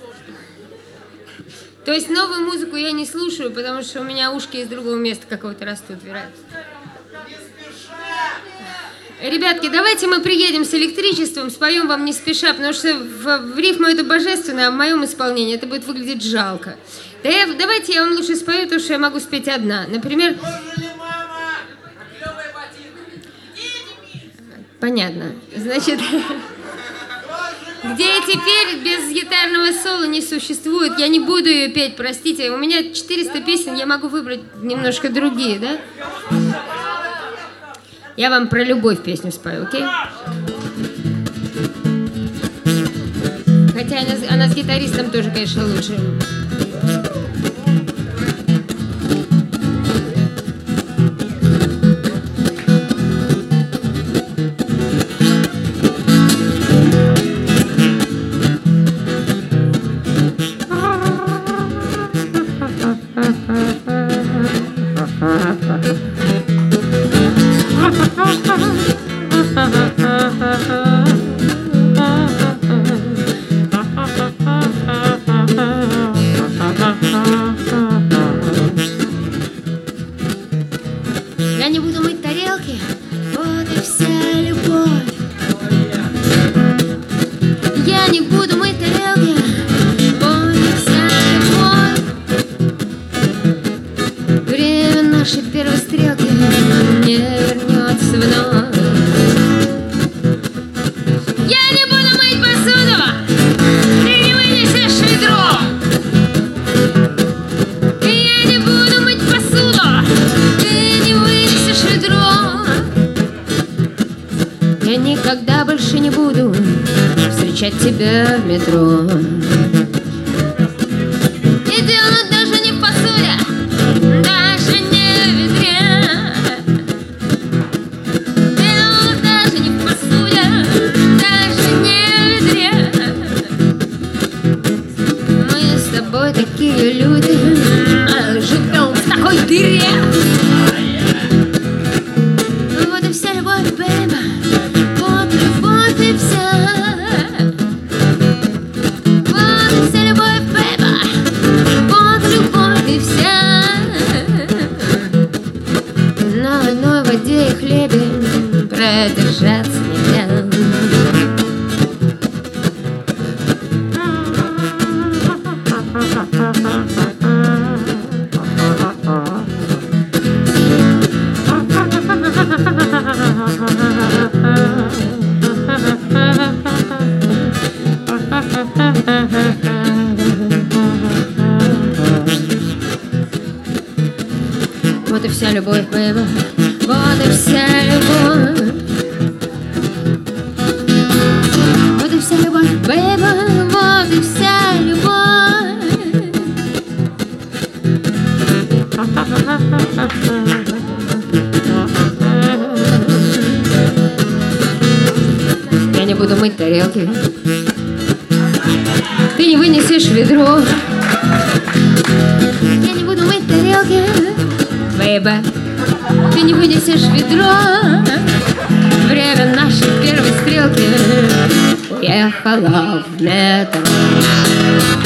То есть новую музыку я не слушаю, потому что у меня ушки из другого места какого-то растут, вероятно. Ребятки, давайте мы приедем с электричеством, споем вам не спеша, потому что в рифму это божественно, а в моем исполнении это будет выглядеть жалко. Давайте я вам лучше спою то, что я могу спеть одна. Например... Понятно. Значит, где теперь без гитарного соло не существует, я не буду ее петь, простите. У меня 400 песен, я могу выбрать немножко другие, да? Я вам про любовь песню спою, окей? Хотя она с гитаристом тоже, конечно, лучше. Я не буду мыть тарелки, вот и вся любовь. Я не буду мыть тарелки, вот и вся любовь. Время нашей первой стрелки не вернется вновь. Я не буду мыть посуду, ты не вынесешь ведро. Я не буду мыть посуду, ты не вынесешь ведро. Я никогда больше не буду встречать тебя в метро. И дело даже не в посуде, даже не в ведре. Дело даже не в посуде, даже не в ведре. Мы с тобой такие люди, живем в такой дыре. Вот и вся любовь, бэйба, вот любовь и вся. Вот и вся любовь, бэйба, вот любовь и вся. На одной воде и хлебе продержаться нельзя. Вот и вся любовь, бэйба, вот и вся любовь. Вот и вся любовь, бэйба, вот и вся любовь. Я не буду мыть тарелки, ты не вынесешь ведро. Я не буду мыть тарелки, бэйба, ты не вынесешь ведро. Время нашей первой стрелки уехала в метро.